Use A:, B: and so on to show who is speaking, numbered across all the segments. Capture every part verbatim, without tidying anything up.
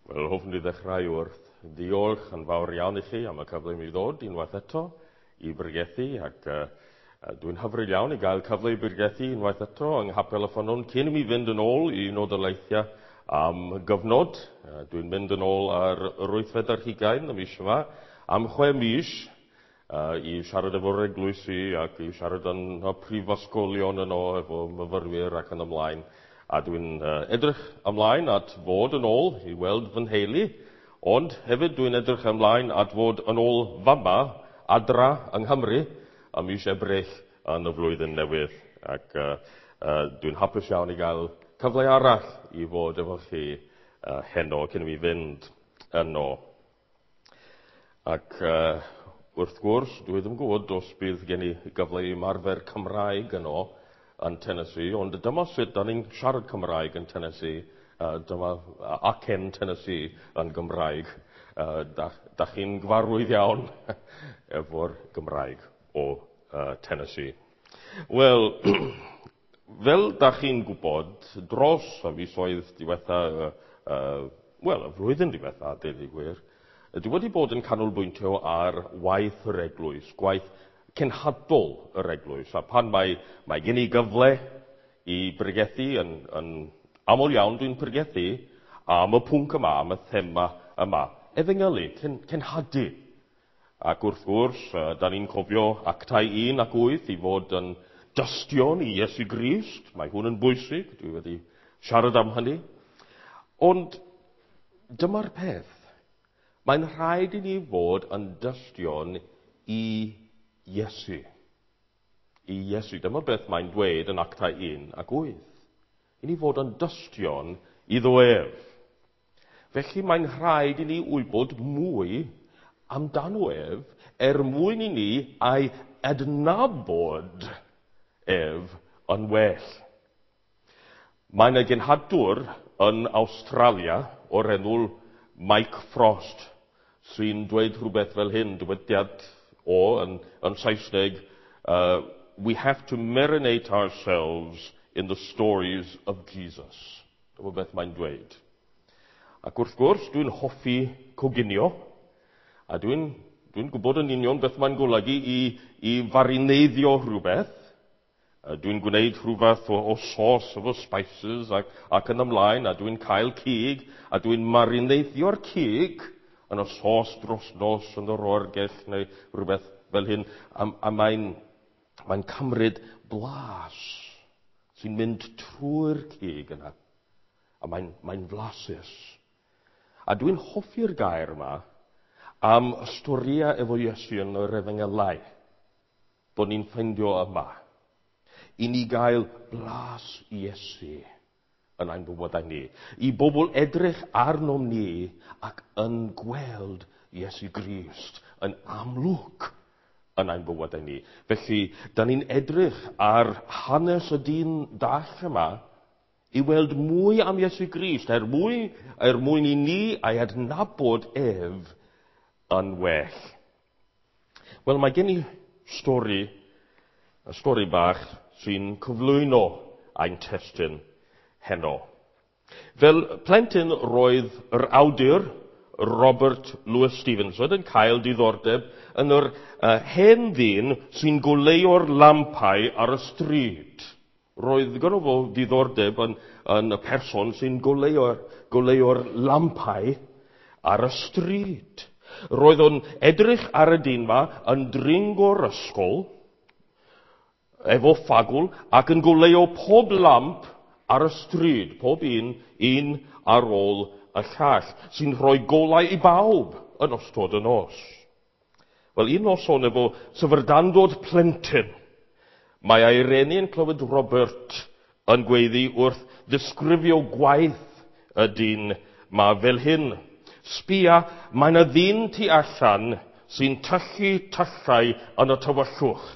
A: Wel, hoffwn i ddechrau wrth ddiolch yn fawr iawn i chi am y cyfle i mi ddod unwaith eto i bregethu, ac uh, dwi'n hyfryd iawn i gael cyfle i bregethu unwaith eto yng Nghapel y Ffynnon cyn i mi fynd yn ôl i un o dyleithiau am gyfnod. Uh, dwi'n mynd yn ôl ar yr wythfed ar hugain y mis yma am chwe mis uh, i siarad efo'r eglwysi ac i siarad yn y prifysgolion yno efo myfyrwyr ac yn ymlaen. A dwi'n uh, edrych ymlaen at fod yn ôl i weld fy nheulu, ond hefyd dwi'n edrych ymlaen at fod yn ôl fama adra yng Nghymru am mis Ebrill yn y flwyddyn newydd. Ac uh, uh, dwi'n hapus iawn i gael cyfle arall i fod efo chi uh, heno cyn i mi fynd yno. Ac uh, wrth gwrs, dwi ddim yn gwybod os bydd gen i gyfle i ymarfer Cymraeg yno yn Tennessee, ond dyma sut da ni'n siarad Cymraeg yn Tennessee, uh, dyma acen Tennessee yn Gymraeg. Uh, da, da chi'n gyfarwydd iawn efo'r Gymraeg o uh, Tennessee. Wel, fel da chi'n gwybod, dros y misoedd diwetha, uh, uh, wel, y flwyddyn diwetha, deud i gwir, dwi wedi bod yn canolbwyntio ar waith yr eglwys, gwaith cenhadol yr eglwys, a pan mae, mae gen i gyfle i bregethu yn, yn aml iawn dwi'n bregethu am y pwnc yma, am y thema yma, efengylu, cen, cenhadu. Ac wrth gwrs, uh, da ni'n cofio actau un ac wyth i fod yn dystion i Iesu Grist, mae hwn yn bwysig, dwi wedi siarad am hynny. Ond dyma'r peth, mae'n rhaid i ni fod yn dystion i Iesu. I Iesu. Dyma beth mae'n dweud yn actau un ac wyth. I ni fod yn dystion iddo ef. Felly mae'n rhaid i ni wybod mwy amdano ef er mwyn i ni ei adnabod ef yn well. Mae yna genhadwr yn Awstralia o'r enw Mike Frost sy'n dweud rhywbeth fel hyn, dywediad o yn, yn Saesneg, uh, we have to marinate ourselves in the stories of Jesus. Dyma beth mae'n dweud. Ac wrth gwrs, dwi'n hoffi coginio, a dwi'n dwi gwybod yn union beth mae'n golygu i, i farineiddio rhywbeth. Uh, dwi'n gwneud rhywbeth o, o sos efo spices ac, ac yn ymlaen, a dwi'n cael cig, a dwi'n marineidio'r cig yn y sos dros nos yn yr orgell neu rhywbeth fel hyn, a, a mae'n mae cymryd blas sy'n mynd trwy'r cig yna, a mae'n mae flasus. A dwi'n hoffi'r gair yma am y storia efo Iesu yn yr Efengylau, bod ni'n ffeindio yma. I ni gael blas Iesu yn ein bywydau ni. I bobl edrych arnom ni ac yn gweld Iesu Grist yn amlwg yn ein bywydau ni. Felly, da ni'n edrych ar hanes y dyn dall yma i weld mwy am Iesu Grist, er mwyn, er mwyn i ni ei adnabod ef yn well. Wel, mae gen i stori, y stori bach sy'n cyflwyno ein testyn heno. Fel plentyn roedd yr awdur Robert Louis Stevenson yn cael diddordeb yn yr uh, hen ddyn sy'n goleo'r lampau ar y stryd. Roedd gyda fo diddordeb yn, yn y person sy'n goleo'r, goleo'r lampau ar y stryd. Roedd o'n edrych ar y dyn ma yn dringo'r ysgol efo ffagwl ac yn goleo pob lamp ar y stryd, pob un, un ar ôl y llall, sy'n rhoi golau i bawb yn ystod y nos. Wel, un noson efo syfrdandod plentyn, mae ei reni yn clywed Robert yn gweiddi wrth ddisgrifio gwaith y dyn ma fel hyn. Sbia, mae yna ddyn tu allan sy'n tyllu tyllau yn y tywyllwch.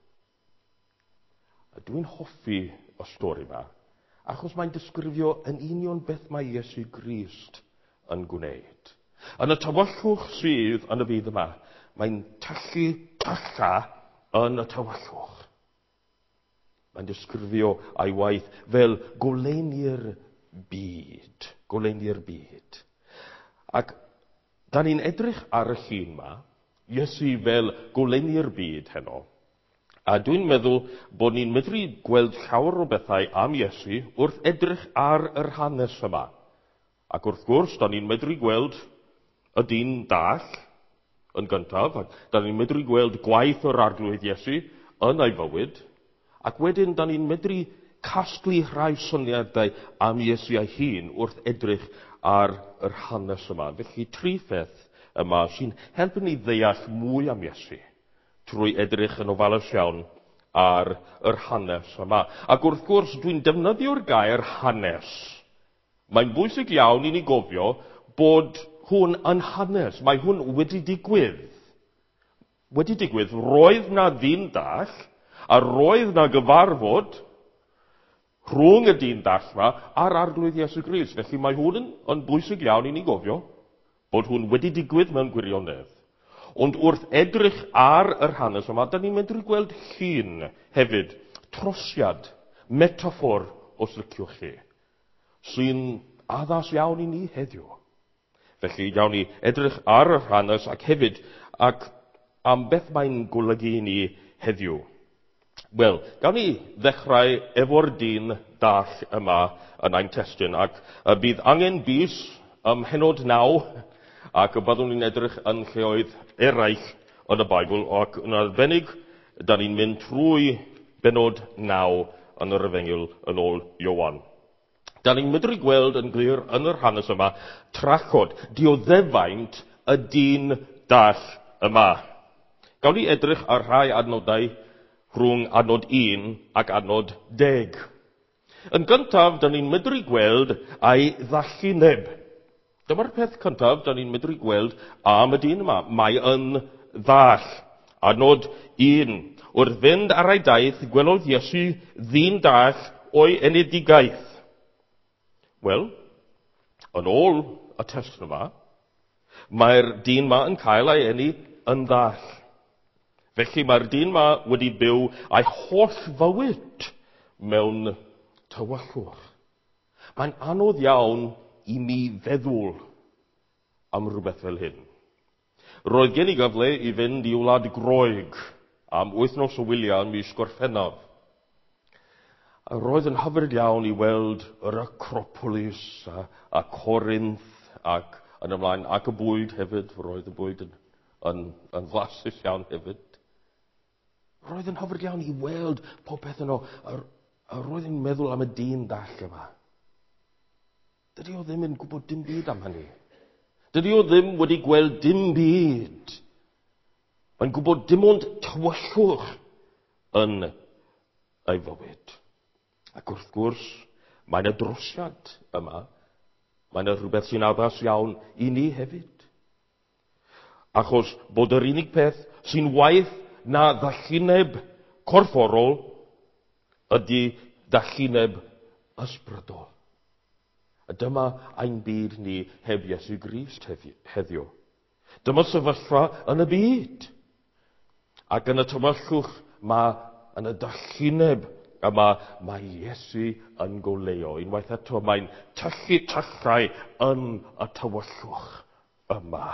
A: Dwi'n hoffi y stori yma, achos mae'n disgrifio yn union beth mae Iesu Grist yn gwneud. Yn y tywyllwch sydd yn y byd yma, mae'n tyllu tylla yn y tywyllwch. Mae'n disgrifio ei waith fel goleini'r byd. Goleini'r byd. Ac da ni'n edrych ar y llun yma, Iesu fel goleni'r byd heno. A dwi'n meddwl bod ni'n medru gweld llawer o bethau am Iesu wrth edrych ar yr hanes yma. Ac wrth gwrs, da ni'n medru gweld y dyn dall yn gyntaf, ac da ni'n medru gweld gwaith o'r arglwydd Iesu yn ei fywyd, ac wedyn da ni'n medru casglu rhai syniadau am Iesu ei hun wrth edrych ar yr hanes yma. Felly tri pheth yma sy'n helpu ni ddeall mwy am Iesu trwy edrych yn ofalus iawn ar yr hanes yma. Ac wrth gwrs, dwi'n defnyddio'r gair hanes. Mae'n bwysig iawn i ni gofio bod hwn yn hanes. Mae hwn wedi digwydd. Wedi digwydd, roedd na ddyn dall, a roedd na gyfarfod rhwng y dyn dall yma a'r arglwydd Iesu Grist. Felly mae hwn yn, yn bwysig iawn i ni gofio bod hwn wedi digwydd mewn gwirionedd. Ond wrth edrych ar yr hanes yma, da ni'n medru gweld llun hefyd, trosiad, metafor, os liciwch chi, sy'n addas iawn i ni heddiw. Felly, iawn ni edrych ar yr hanes ac hefyd, ac am beth mae'n golygu i ni heddiw. Wel, gawn ni ddechrau efo'r dyn dall yma yn ein testun, ac y bydd angen bus ym Mhenod naw, ac y byddwn ni'n edrych yn lleoedd eraill yn y Beibl, ac yn arbennig, da ni'n mynd trwy benod naw yn yr Efengyl yn ôl Iowan. Da ni'n medru gweld yn glir yn yr hanes yma trachod, dioddefaint y dyn dall yma. Gawn ni edrych ar rhai adnodau rhwng adnod un ac adnod deg. Yn gyntaf, da ni'n medru gweld ei ddallineb. Dyma'r peth cyntaf da ni'n medru gweld am y dyn yma. Mae yn ddall. Adnod un. Wrth fynd ar ei daith, gwelodd Iesu ddyn dall o'i enedigaeth. Wel, yn ôl y testun yma, mae'r dyn yma yn cael ei eni yn ddall. Felly mae'r dyn yma wedi byw ei holl fywyd mewn tywyllwch. Mae'n anodd iawn i mi feddwl am rhywbeth fel hyn. Roedd gen i gyfle i fynd i Wlad Groeg am wythnos o wyliau yn mis Gorffennaf. A roedd yn hyfryd iawn i weld yr Acropolis a, a Corinth ac yn ymlaen, ac y bwyd hefyd, roedd y bwyd yn, yn, yn flasus iawn hefyd. Roedd yn hyfryd iawn i weld popeth yno, a, a roedd yn meddwl am y dyn dall yma. Dydy o ddim yn gwybod dim byd am hynny. Dydy o ddim wedi gweld dim byd. Mae'n gwybod dim ond tywyllwch yn ei fywyd. Ac wrth gwrs, mae'n y drosiad yma. Mae'n rhywbeth sy'n addas iawn i ni hefyd. Achos bod yr unig peth sy'n waith na ddallineb corfforol ydy ddallineb ysbrydol. A dyma ein byd ni heb Iesu Grist heddiw. Dyma sefyllfa yn y byd. Ac yn y tywyllwch mae yn y dallineb yma mae Iesu yn goleuo. Unwaith eto mae'n tyllu tyllau yn y tywyllwch yma.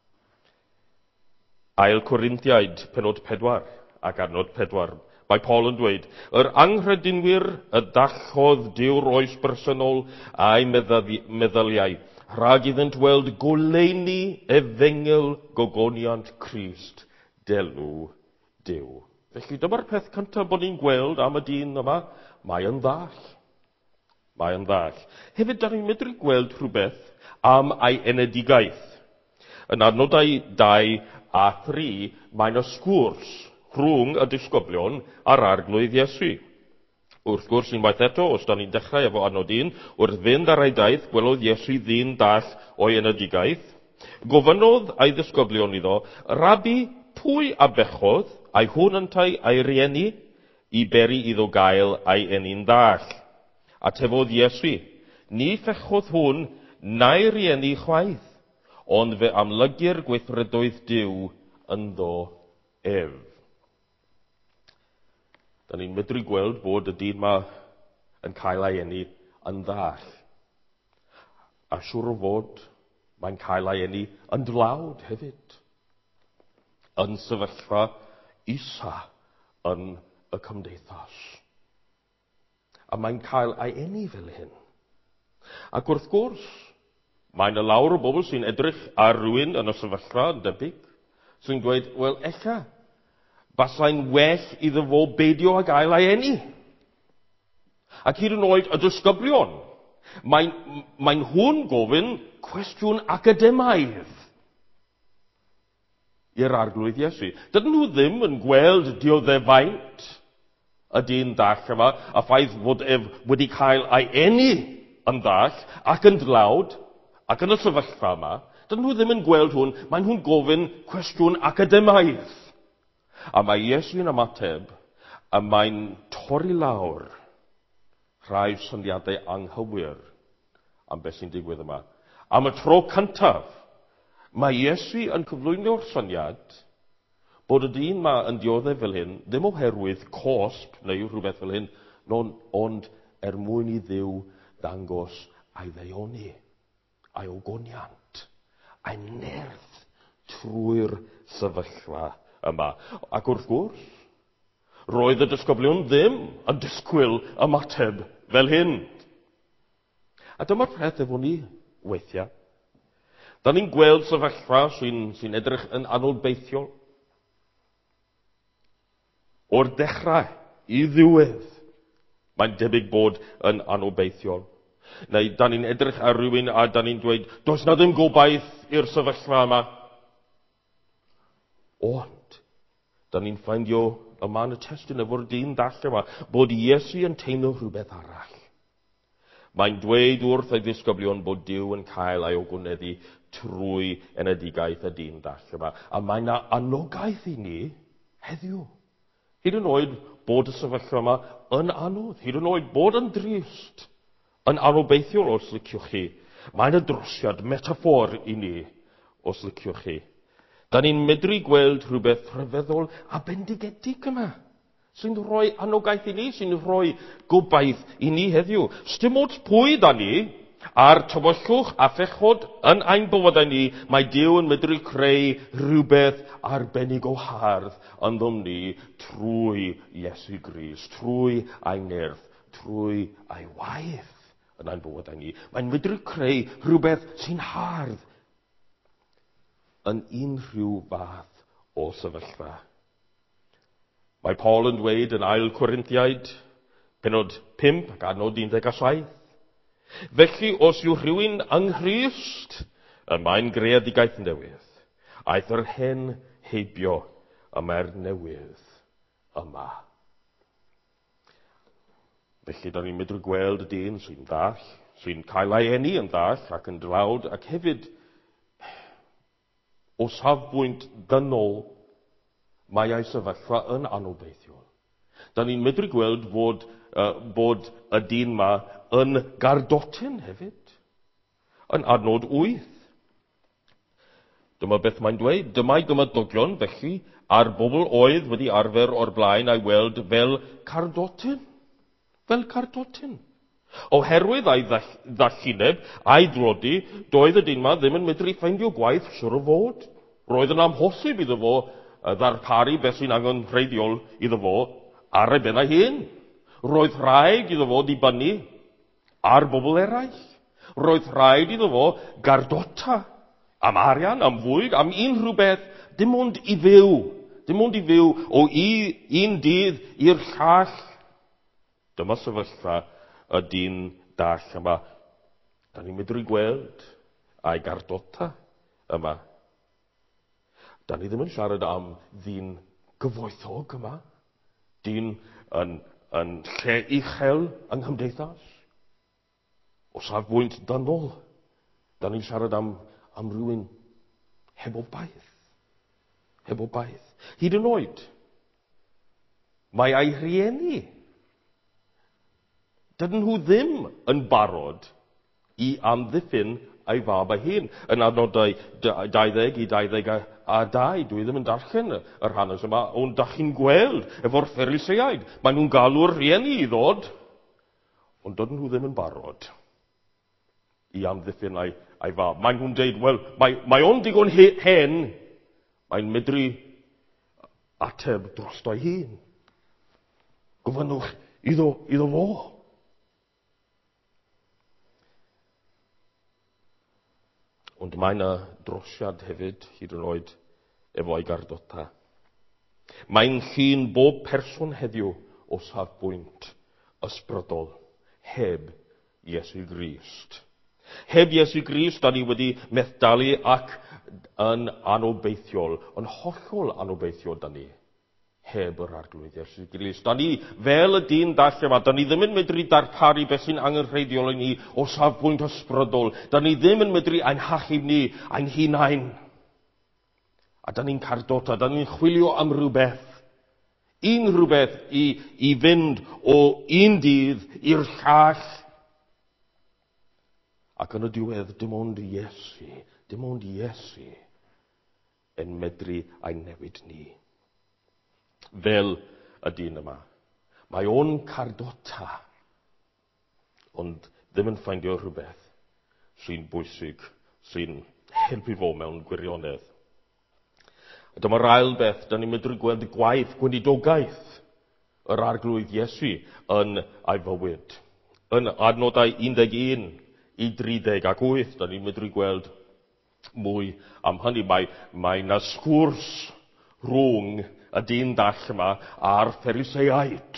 A: Ail Corinthiaid, penod pedwar ac adnod pedwar. Mae Paul yn dweud, yr anghredinwyr y dallodd Dyw'r oes bersonol a'i meddyliau, rhag iddynt weld goleuni efengel gogoniant Crist, delw Dyw. Felly dyma'r peth cyntaf bod ni'n gweld am y dyn yma, mae yn ddall. Mae yn ddall. Hefyd, da ni'n medru gweld rhywbeth am ei enedigaeth. Yn adnodau dau a thri, mae'n ysgwrs rhwng y disgyblion a'r arglwydd Iesu. Wrth gwrs, unwaith eto, os da ni'n dechrau efo adnod un, wrth fynd ar ei daith, gwelodd Iesu ddyn dall o'i enedigaeth. Gofynodd ei ddisgyblion iddo, Rabi, pwy a bechodd a'i hwn yntau a'i rieni i beri iddo gael a'i eni'n dall. A tefodd Iesu, ni fechodd hwn na'i rieni chwaith, ond fe amlygir gweithredoedd Dyw ynddo ef. Da ni'n medru gweld bod y dyn yma yn cael ei eni yn ddall. A siŵr o fod, Mae'n cael ei eni yn dlawd hefyd. Yn sefyllfa isa yn y cymdeithas. A mae'n cael ei eni fel hyn. Ac wrth gwrs, mae'n y lawr o bobl sy'n edrych ar rywun yn y sefyllfa yn debyg, sy'n dweud, wel, ella, basai'n well iddo fo beidio a gael ei eni. Ac hyd yn oed y disgyblion, mae'n mae hwn gofyn cwestiwn academaidd i'r arglwydd Iesu. Dydyn nhw ddim yn gweld dioddefaint y dyn dall yma, a ffaith fod ef wedi cael ei eni yn dall ac yn dlawd, ac yn y sefyllfa yma, dydyn nhw ddim yn gweld hwn, mae'n hwn gofyn cwestiwn academaidd. A mae Iesu'n ymateb, a mae'n torri lawr rhai syniadau anghywir am beth sy'n digwydd yma. Am y tro cyntaf, mae Iesu yn cyflwyno'r syniad bod y dyn yma yn dioddef fel hyn, ddim oherwydd cosp neu rhywbeth fel hyn, ond er mwyn i Dduw ddangos a'i ddeioni, a'i ogoniant, a'i nerth trwy'r sefyllfa yma. Ac wrth gwrs, roedd y disgyblion ddim yn disgwyl ymateb fel hyn. A dyma'r peth efo ni weithiau. Da ni'n gweld sefyllfa sy'n sy edrych yn anobeithiol. O'r dechrau i ddiwedd, mae'n debyg bod yn anobeithiol. Neu da ni'n edrych ar rywun a da ni'n dweud, does na ddim gobaith i'r sefyllfa yma. Ond, da ni'n ffaindio yma yn y testyn efo'r dyn dall yma, bod Iesu yn teimlo rhywbeth arall. Mae'n dweud wrth ei ddisgyblion bod Duw yn cael ei ogoneddu trwy enedigaeth y dyn dall yma. A mae yna anogaeth i ni heddiw. Hyd yn oed bod y sefyllfa yma yn anodd, hyd yn oed bod yn drist, yn anobeithiol os liciwch chi. Mae'n y drosiad metafor i ni os liciwch chi. Da ni'n medru gweld rhywbeth rhyfeddol a bendigedig yma, sy'n rhoi anogaeth i ni, sy'n rhoi gobaith i ni heddiw. Sdim ots pwy da ni, a'r tywyllwch a phechod yn ein bywydau ni, mae Duw yn medru creu rhywbeth arbennig o hardd ynddo ni trwy Iesu Grist, trwy ei nerth, trwy ei waith yn ein bywydau ni. Mae'n medru creu rhywbeth sy'n hardd yn unrhyw fath o sefyllfa. Mae Paul yn dweud yn ail Corinthiaid, penod pump ac adnod un deg a saith. Felly, os yw rhywun yng Nghrist, y mae'n greadigaeth newydd. Aeth yr hen heibio y mae'r newydd yma. Felly, da ni'n medru gweld y dyn sy'n dall, sy'n cael ei eni yn dall ac yn dlawd, ac hefyd, o safbwynt dynol, mae ei sefyllfa yn anobeithiol. Da ni'n medru gweld bod, uh, bod y dyn yma yn gardotyn hefyd, yn adnod wyth. Dyma beth mae'n dweud, dyma'i dymadogion felly a'r bobl oedd wedi arfer o'r blaen a'i weld fel cardotyn. Fel cardotyn. Oherwydd ei ddallineb a'i ddlodi, doedd y dyn yma ddim yn medru ffeindio gwaith siwr o fod. Roedd yn amhosib iddo fo ddarparu beth sy'n angen rheiddiol iddo fo ar ei ben ei hun. Roedd rhaid iddo fo dibynnu ar bobl eraill. Roedd rhaid iddo fo gardota am arian, am fwyd, am unrhyw beth, dim ond i fyw. Dim ond i fyw o un dydd i'r llall. Dyma sefyllfa y dyn dall yma. Da ni'n medru gweld a'i gardota yma. Da ni ddim yn siarad am ddyn gyfoethog yma. Dyn yn, yn lle uchel yng nghymdeithas. O safbwynt dynol, da ni'n siarad am, am rhywun heb obaith. Heb obaith. Hyd yn oed, mae ei rhieni. Dydyn nhw ddim yn barod i amddiffyn ei fab ei hun. Yn adnodau deuddeg i deuddeg a dau, dwi ddim yn darllen yr hanes yma, ond da chi'n gweld efo'r Phariseaid. Maen nhw'n galw'r rhieni i ddod, ond dydyn nhw ddim yn barod i amddiffyn ei, a'i fab. Mae'n nhw'n deud, wel, mae, mae o'n digon he- hen, mae'n medru ateb dros do'i hun. Gofynnwch iddo, iddo fo. Ond mae yna drosiad hefyd, hyd yn oed, efo'i gardota. Mae'n llun bob person heddiw o safbwynt ysbrydol, heb Iesu Grist. Heb Iesu Grist, da ni wedi methdali ac yn anobeithiol, yn hollol anobeithiol da ni. Heb yr arglwydd Iesu Grist. Da ni, fel y dyn dall yma, da ni ddim yn medru darparu beth sy'n angenrheidiol i ni o safbwynt ysbrydol. Da ni ddim yn medru ein hachub ni, ein hunain. A da ni'n cardota, da ni'n chwilio am rhywbeth. Un rhywbeth i, i fynd o un dydd i'r llall. Ac yn y diwedd, dim ond Iesu, dim ond Iesu yn medru ein newid ni. Fel y dyn yma. Mae o'n cardota, ond ddim yn ffaindio rhywbeth sy'n bwysig, sy'n helpu fo mewn gwirionedd. Dyma'r ail beth, da ni'n medru gweld y gwaith, gweinidogaeth yr arglwydd Iesu yn ei fywyd. Yn adnodau un deg un i tri deg ac wyth, da ni'n medru gweld mwy am hynny. Mae, mae na sgwrs rhwng y dyn dall yma a'r Phariseiaid.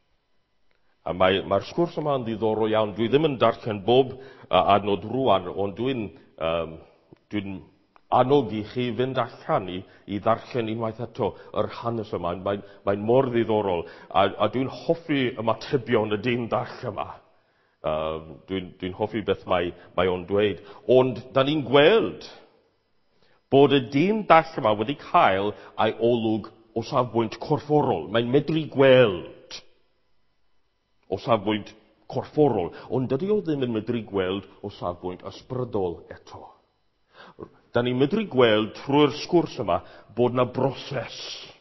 A: A mae'r mae sgwrs yma yn ddiddorol iawn. Dwi ddim yn darllen bob uh, adnod rwan, ond dwi'n um, dwi annog i chi fynd allan i, i ddarllen unwaith eto yr hanes yma. Mae'n mae mor ddiddorol. A, a dwi'n hoffi ymatebion y dyn dall yma. Uh, dwi'n dwi hoffi beth mae, mae o'n dweud. Ond da ni'n gweld bod y dyn dall yma wedi cael ei olwg o safbwynt corfforol. Mae'n medru gweld o safbwynt corfforol, ond dydy o ddim yn medru gweld o safbwynt ysbrydol eto. Da ni'n medru gweld trwy'r sgwrs yma bod na broses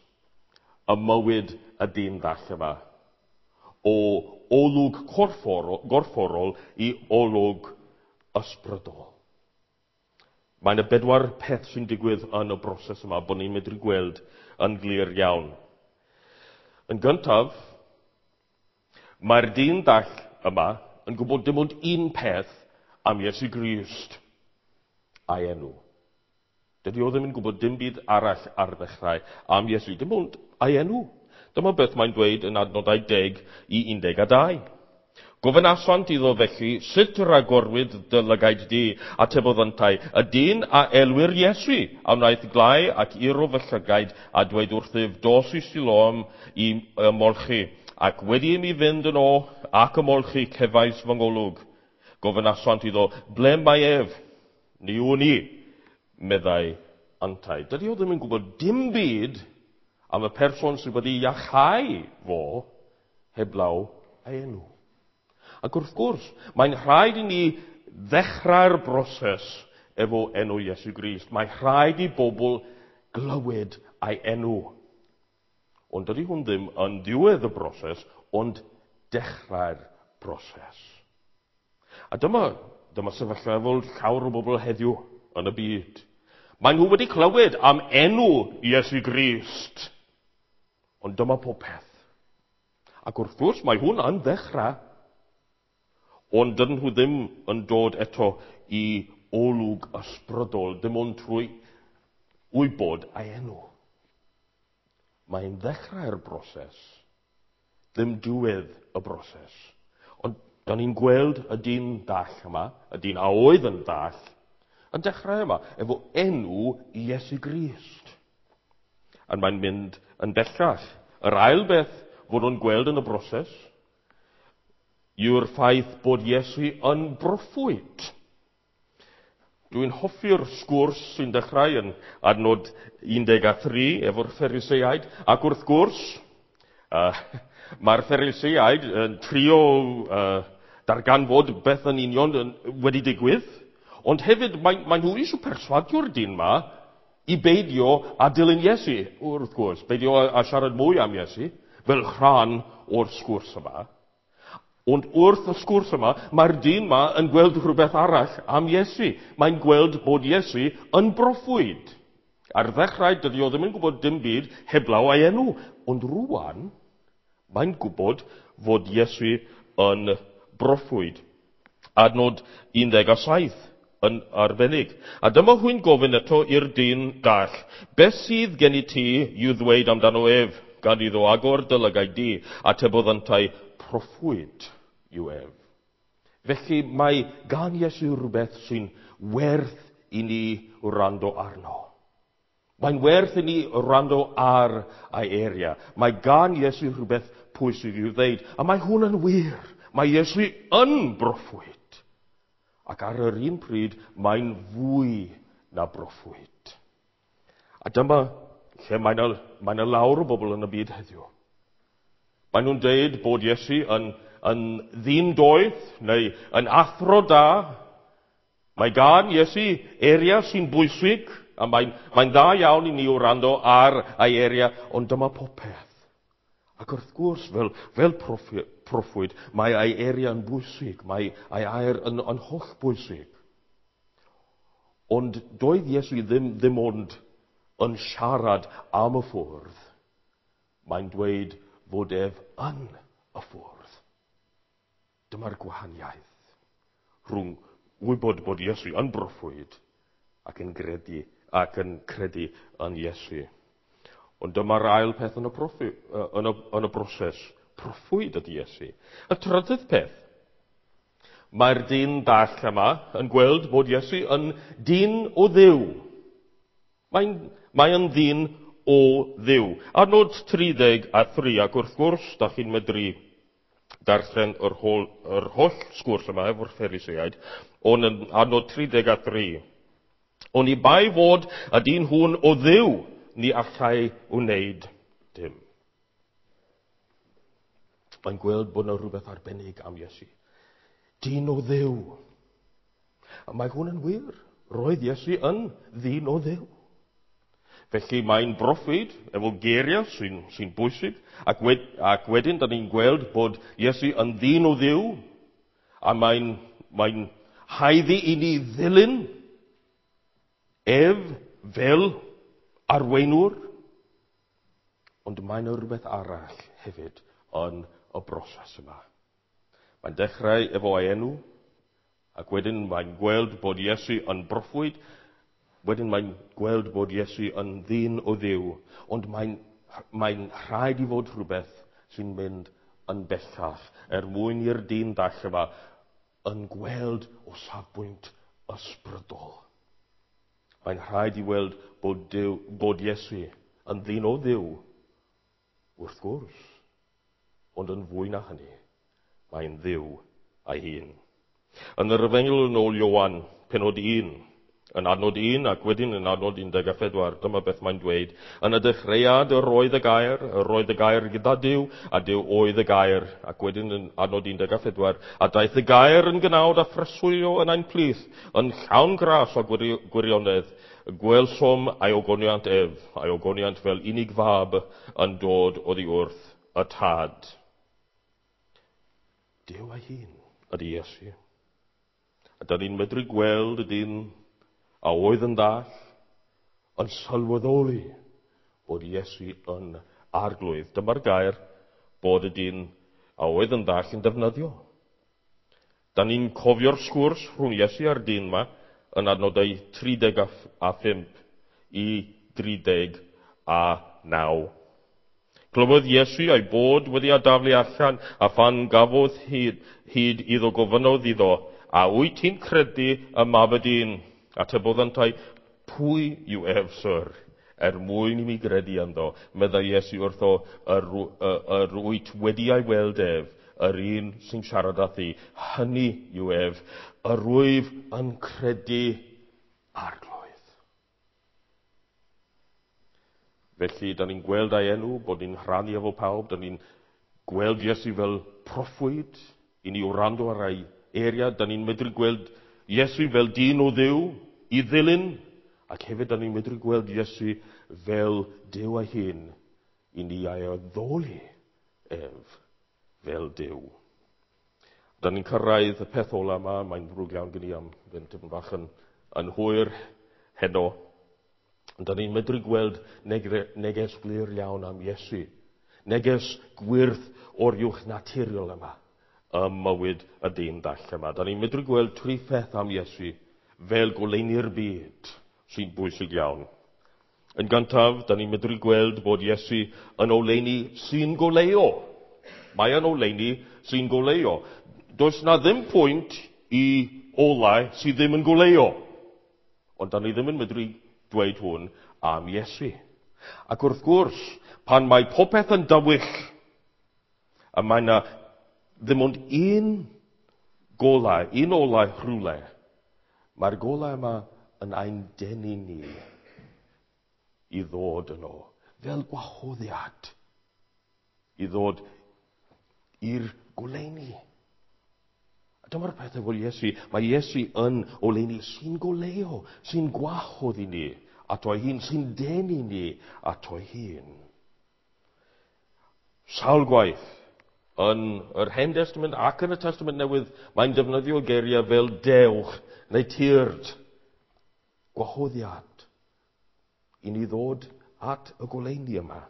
A: y mywyd y dyn dall yma o olwg corfforol, gorfforol i olwg ysbrydol. Mae yna bedwar peth sy'n digwydd yn y broses yma bod ni'n medru gweld yn glir iawn. Yn gyntaf, mae'r dyn dall yma yn gwybod dim ond un peth am Iesu Grist a'i enw. Dydy o ddim yn gwybod dim byd arall ar ddechrau am Iesu, dim ond a'i enw. Dyma beth mae'n dweud yn adnodau deg i un deg a dau. Gofynasant iddo felly, sut ragorwyd dy lygaid di, ateboddantau, y dyn a elwyr Iesu, a wnaeth glai ac iro fy llygaid a dweud wrthyf, dos i Siloam i ymolchi, ac wedi i mi fynd yn o ac ymolchi cefais fy ngolwg. Gofynasant iddo, ble mae ef? Ni yw ni, meddai antai. Dydy o ddim yn gwybod dim byd am y person sydd wedi iachau fo heblaw ei enw. Ac wrth gwrs, mae'n rhaid i ni ddechrau'r broses efo enw Iesu Grist. Mae'n rhaid i bobl glywed ei enw. Ond dydy hwn ddim yn diwedd y broses, ond dechrau'r broses. A dyma, dyma sefyllfa fel llawer o bobl heddiw yn y byd. Mae nhw wedi clywed am enw Iesu Grist. Ond dyma popeth. Ac wrth gwrs, mae hwn yn ddechrau. Ond dydyn nhw ddim yn dod eto i olwg ysbrydol, dim ond trwy wybod ei enw. Mae'n ddechrau'r broses, ddim diwedd y broses. Ond da ni'n gweld y dyn dall yma, y dyn a oedd yn dall, yn dechrau yma, efo enw Iesu Grist. A mae'n mynd yn bellach. Yr ail beth fod nhw'n gweld yn y broses, yw'r ffaith bod Iesu yn broffwyd. Dwi'n hoffi'r sgwrs sy'n dechrau yn adnod un deg a tri efo'r Phariseiaid, ac wrth gwrs, uh, mae'r Phariseiaid yn trio uh, darganfod beth yn union yn, wedi digwydd, ond hefyd mae, mae nhw eisiau perswadio'r dyn yma i beidio a dilyn Iesu, wrth gwrs, beidio a siarad mwy am Iesu, fel rhan o'r sgwrs yma. Ond wrth y sgwrs yma, mae'r dyn yma yn gweld rhywbeth arall am Iesu. Mae'n gweld bod Iesu yn broffwyd. Ar ddechrau, dydy o ddim yn gwybod dim byd heblaw ei enw. Ond rwan, mae'n gwybod fod Iesu yn broffwyd. Adnod un deg a saith yn arbennig. A dyma hwy'n gofyn eto i'r dyn gall. Beth sydd gen i ti i'w ddweud amdano ef? Gan iddo agor dylygau di, a teboddantau proffwyd yw ef. Felly mae gan Iesu rhywbeth sy'n werth i ni wrando arno. Mae'n werth i ni wrando ar ei eria. Mae gan Iesu rhywbeth pwysig i'w ddeud, a mae hwn yn wir. Mae Iesu yn broffwyd. Ac ar yr un pryd, mae'n fwy na broffwyd. A dyma lle mae yna mae lawr o bobl yn y byd heddiw. Mae nhw'n dweud bod Iesu yn, yn ddyn doeth, neu yn athro da. Mae gan Iesu eria sy'n bwysig, a mae'n, mae'n dda iawn i ni wrando ar ei eria, ond dyma popeth. Ac wrth gwrs, fel, fel proffwyd, mae ei eria yn bwysig, mae ei air yn, yn holl bwysig. Ond doedd Iesu ddim, ddim ond yn siarad am y ffwrdd, mae'n dweud fod ef yn y ffwrdd. Dyma'r gwahaniaeth rhwng wybod bod Iesu yn broffwyd ac yn credu, ac yn credu yn Iesu. Ond dyma'r ail peth yn y, proffi, yn y, yn y broses. Proffwyd ydy Iesu. Y trydydd peth. Mae'r dyn dall yma yn gweld bod Iesu yn dyn o Dduw. Mae'n Mae yn ddyn o Dduw. Adnod tri deg a thri, ac wrth gwrs, da chi'n medru darllen yr, hol, yr holl sgwrs yma efo'r Phariseiaid, ond yn adnod tri deg a thri. Ond i bai fod y dyn hwn o Dduw, ni allai wneud dim. Mae'n gweld bod yna rhywbeth arbennig am Iesu. Dyn o Dduw. A mae hwn yn wir. Roedd Iesu yn ddyn o Dduw. Felly mae'n broffwyd efo geiriau sy'n sy bwysig, ac, wed, ac wedyn da ni'n gweld bod Iesu yn ddyn o Dduw, a mae'n mae haeddi i ni ddilyn ef fel arweinwr, ond mae'n rhywbeth arall hefyd yn y broses yma. Mae'n dechrau efo ei enw, ac wedyn mae'n gweld bod Iesu yn broffwyd. Wedyn mae'n gweld bod Iesu yn ddyn o Dduw, ond mae'n mae rhaid i fod rhywbeth sy'n mynd yn bellach, er mwyn i'r dyn dall yma yn gweld o safbwynt ysbrydol. Mae'n rhaid i weld bod, Dyw, bod Iesu yn ddyn o Dduw, wrth gwrs, ond yn fwy na hynny, mae'n Dduw ei hun. Yn yr Efengyl yn ôl Ioan, penod un, yn adnod un ac wedyn yn adnod un deg a phedwar, dyma beth mae'n dweud. Yn y dechreuad yr oedd y gair, yr oedd y gair gyda Dyw, a Dyw oedd y gair, ac wedyn yn adnod un deg a phedwar, a daeth y gair yn gynawd a phreswylio yn ein plith, yn llawn gras o gwirionedd, gwelsom a'i ogoniant ef, a'i ogoniant fel unig fab yn dod oddi wrth y tad. Dyw ei hun ydy Iesu. A da ni'n medru gweld y dyn a oedd yn dall, yn sylweddoli bod Iesu yn arglwydd. Dyma'r gair bod y dyn a oedd yn dall yn defnyddio. Da ni'n cofio'r sgwrs rhwng Iesu a'r dyn yma yn adnodau tri deg a phump i tri deg a naw. Clywodd Iesu ei bod wedi adaflu allan, a phan gafodd hyd, hyd iddo gofynodd iddo, a wyt ti'n credu y mab y dyn? A teboddantau, pwy yw ef, syr, er mwyn i mi gredu ynddo, meddai Iesu wrtho, yr, yr wyt wedi ei weld ef, yr un sy'n siarad â thi, hynny yw ef, yr wyf yn credu arglwydd. Felly, da ni'n gweld ei enw, bod ni'n rhannu efo pawb, da ni'n gweld Iesu fel proffwyd, i ni wrando ar ei eria, da ni'n medru gweld Iesu fel dyn o Dduw i ddilyn, ac hefyd da ni'n medru gweld Iesu fel Dyw ei hun i ni ei addoli ef fel Dyw. Da ni'n cyrraedd y peth ola yma, mae'n ddrwg iawn gen i am fe'n tipyn bach yn, yn hwyr heno. Da ni'n medru gweld negre, neges glir iawn am Iesu. Neges gwirth o'r uwch naturiol yma, y mywyd y dyn dall yma. Da ni'n medru gweld tri pheth am Iesu fel goleini'r byd sy'n bwysig iawn. Yn gyntaf, da ni'n medru gweld bod Iesu yn oleini sy'n goleo. Mae yn oleini sy'n goleo. Does na ddim pwynt i olau sydd ddim yn goleo. Ond da ni ddim yn medru dweud hwn am Iesu. Ac wrth gwrs, pan mae popeth yn dywych, a mae na ddim ond un golau, un olau rhywle, mae'r golau yma yn ein denu ni i ddod yno, fel gwahoddiad, i ddod i'r goleini. Dyma'r peth efo Iesu. Mae Iesu yn oleini sy'n goleo, sy'n gwahodd i ni ato ei hun, sy'n denu ni ato ei hun. Sawl gwaith yn yr Hen Testament ac yn y Testament Newydd, mae'n defnyddio geiriau fel dewch neu tyrd, gwahoddiad i ni ddod at y goleini yma.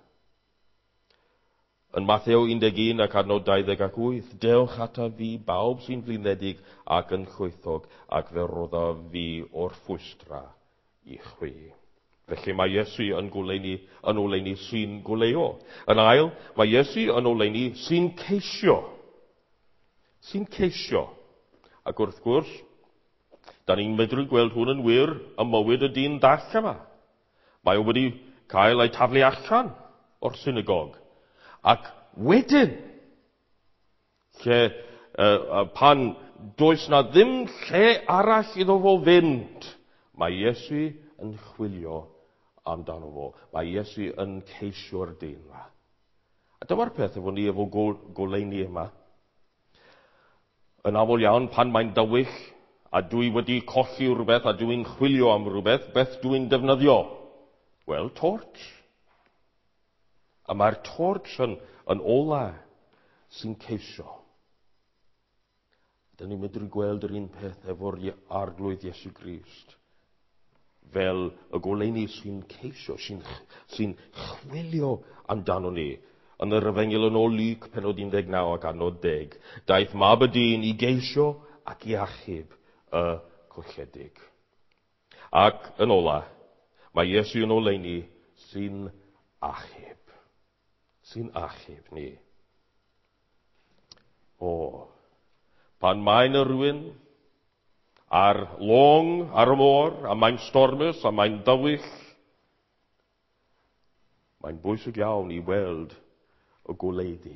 A: Yn Mathew un deg un ac adnod dau ddeg ac wyth, dewch ata fi bawb sy'n flinedig ac yn llwythog, ac fe rodda fi o'r ffwystra i chwi. Felly mae Iesu yn goleini, yn oleini sy'n goleo. Yn ail, mae Iesu yn oleini sy'n ceisio. Sy'n ceisio. Ac wrth gwrs, da ni'n medru gweld hwn yn wir ym mywyd y dyn dall yma. Mae o wedi cael ei taflu allan o'r synagog. Ac wedyn, lle, uh, pan does na ddim lle arall iddo fo fynd, mae Iesu yn chwilio amdano fo. Mae Iesu yn ceisio'r dyn yma. A dyma'r peth efo ni efo goleini yma. Yn aml iawn, pan mae'n dywych, a dwi wedi colli rhywbeth, a dwi'n chwilio am rhywbeth, beth dwi'n defnyddio? Wel, torch. A mae'r torch yn, yn ola sy'n ceisio. Da ni'n medru gweld yr un peth efo'r arglwydd Iesu Grist. Fel y goleini sy'n ceisio, sy'n sy chwilio amdano ni. Yn yr Efengyl yn ôl Luc, pennod un deg naw ac adnod deg, daeth mab y dyn i geisio ac i achub y colledig. Ac yn ola, mae Iesu yn oleini sy'n achub. Sy'n achub ni. O, pan mae'n y rhywun ar long, ar y môr, a mae'n stormus, a mae'n dywych, mae'n bwysig iawn i weld y goleiddi.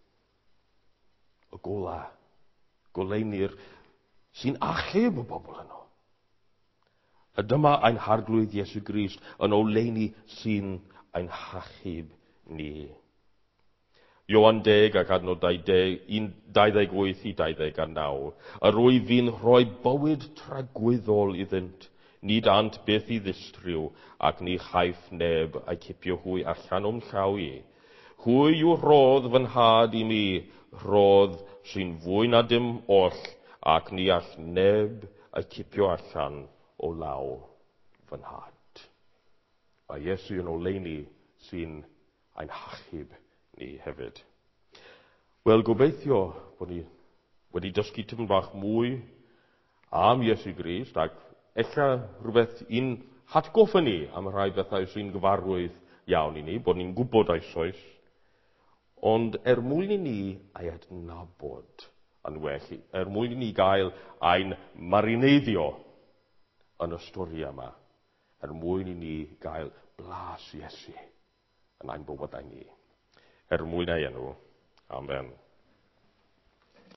A: Y gola, goleini'r sy'n achub y bobl yno. A dyma ein harglwydd Iesu Grist yn oleini sy'n ein hachub ni. Ioan deg ac adnod dau ddeg wyth i dau ddeg naw. Yr wyf fi'n rhoi bywyd tragwyddol iddynt, nid ant beth i ddistriw, ac ni chaiff neb a'i cipio hwy allan o'n llaw i. Hwy yw rhodd fy nhad i mi, rhodd sy'n fwy na dim oll, ac ni all neb a'i cipio allan o law fy nhad. Mae Iesu yn oleini sy'n ein hachub ni hefyd. Wel, gobeithio bod ni wedi dysgu tipyn bach mwy am Iesu Grist, ac ella rhywbeth i'n hatgoffa ni am rhai bethau sy'n gyfarwydd iawn i ni, bod ni'n gwybod eisoes, ond er mwyn i ni ei adnabod yn well, er mwyn i ni gael ein marineiddio yn y stori yma, er mwyn i ni gael blas Iesu yn ein bywydau ni. Er mwyn ei enw. Amen.